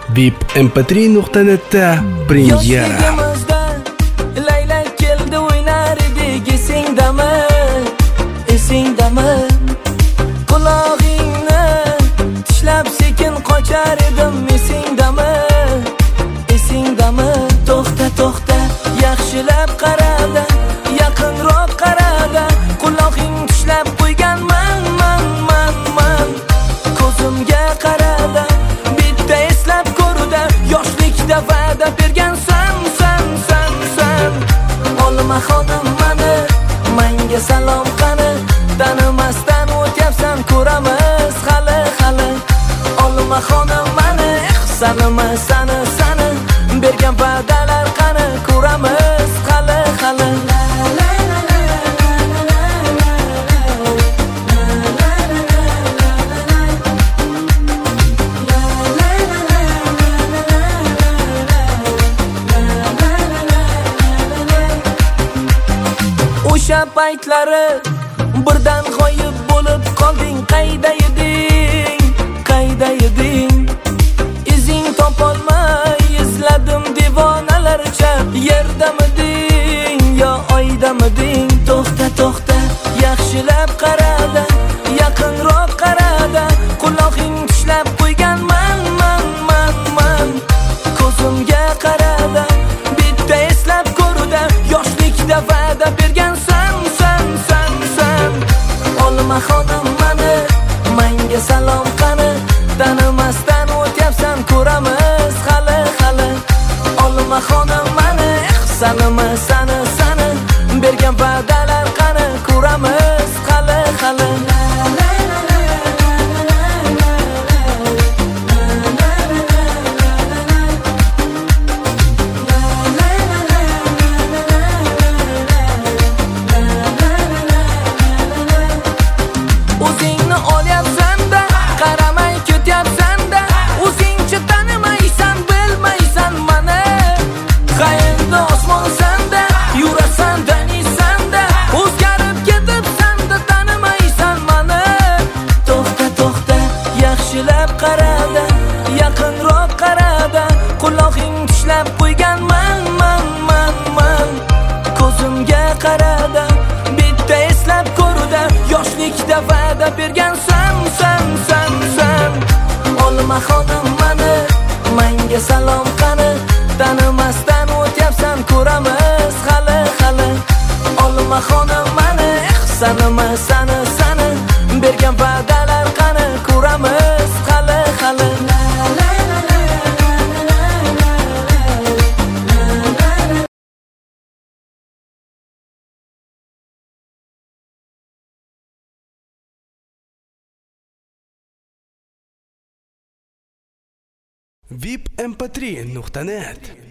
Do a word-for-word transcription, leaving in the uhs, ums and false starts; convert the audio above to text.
vip m p три nuqta netda premyera. Yoshligimizda laylak keldi o'ynar edik, esingdami? Esingdami? Qulog'ingni tishlab sekin qochar edim, esingdami? Esingdami? To'xta to'xta, yaxshilab qarada, yaqinroq qarada, qulog'ing tishlab qo'yganman, man man man. Ko'zimga qarada, bitta eslab ko'rda, yoshlikda va'da bergansan, san san san. Olma xonim mani, menga salom qani, tanimasdan o'tyapsan, ko'ramiz hali hali. Olma xonim mani, sanama sani sani, bergan va'dalar qani, ko'ramiz hali hali. O'sha paytlari birdan g'oyib bo'lib qolding, qayda eding, qayda eding? Izing topolmay izladim devonalarcha, yerdamiding yo oydamiding? To'xta to'xta, yaxshilab qarada, yaqinroq qarada, qulog'ing tishlab qo'yganman, man man man. Ko'zimga qarada, bitta eslab ko'rda, yoshlikda va'da bergansan, san san san. Olma xonim mani, menga salom qani, tanimasdan o'tyapsan, ko'ramiz hali hali. Olma xonim mani, sanama sani sani, bergan va'dalar qani, ko'ramiz hali hali. O'zingni olyapsan-da, qaramay ketyapsan-da, o'zingcha tanimaysan, bilmaysan mani. Qayerda osmonsan-da, yurasan daniysan-da, o'zgarib ketibsan-da, tanimaysan mani. To'xta to'xta, yaxshilab qarada, yaqinroq qarada, qulog'ing tishlab qo'yganman, man man man. Ko'zimga qarada, bitta eslab ko'rda, yoshlikda va'da bergansan, san san san. Olma xonim mani, menga salom qani, tanimasdan o'tyapsan, ko'ramiz hali hali. Olma xonim mani, sanama sani sani, bergan va'dalar qani, ko'ramiz hali hali. vip m p три nuqta net